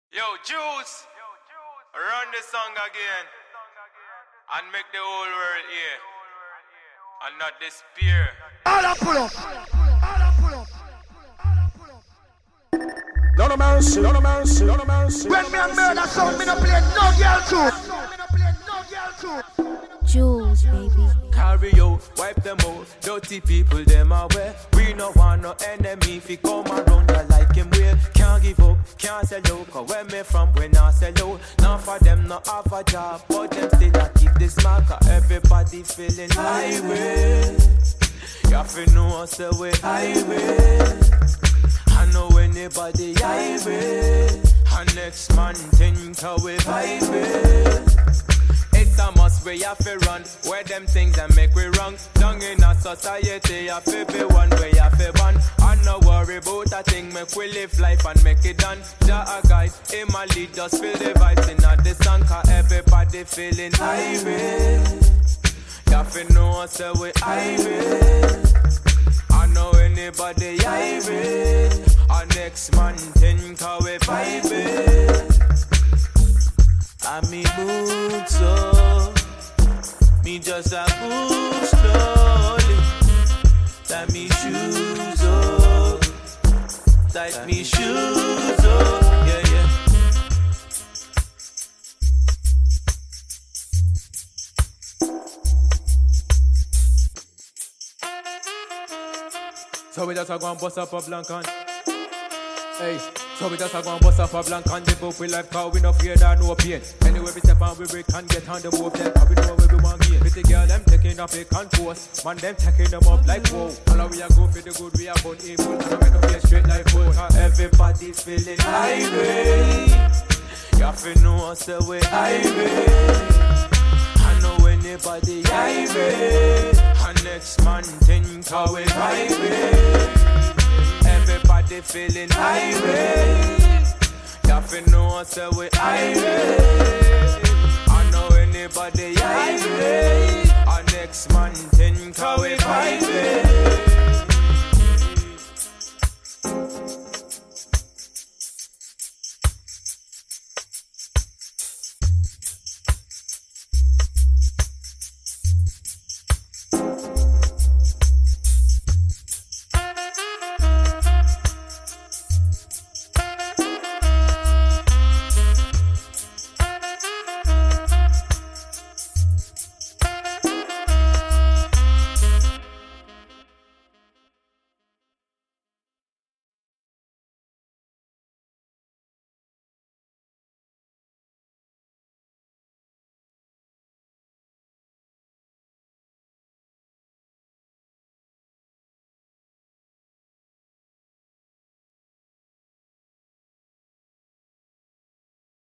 Yo, Juice, run the song again and make the whole world hear and not despair. All up, pull up. All up, pull up. No mercy, no mercy, no mercy. When me and murder sound, me no play no girl too. Jules, baby. Carry out, wipe them out. Dirty people, them away. We no want no enemy. If he come around, you like him way. Can't give up, can't sell out. Cause where me from, we not sell out. Not for them, not have a job. But them still a keep this marker. Everybody feeling highway. You have to know us away highway. I know anybody highway. And next man think how we vibe. It's a must we have to run. Where them things that make we wrong. Down in a society, have to be one way, have to ban. And no worry about a thing, make we live life and make it done. Jah a guide, him a lead, just feel the vibes in the song. Cause everybody feeling irate. You have to know us we irate. I know anybody irate. Our next man think how we vibe. I'm in mood so me just a move slowly. Tie me shoes up, tie me shoes up, yeah. So we just a go and bust up a blank and hey. So we just a go and bust up a blank and the book we life cause we no fear that no pain. Anyway we step on we break and get on the move then cause we know where we want gain. Pretty girl them taking up a and post. Man them taking them up like whoa. All we a go for the good we a gun evil. And I make no face straight like whoa. Cause everybody's feeling irate. You have to know us the way irate. I know anybody irate. And next man think how we vibe. Everybody feeling irate. You have to know us that we irate. I know anybody irate. Our next man think how we vibe.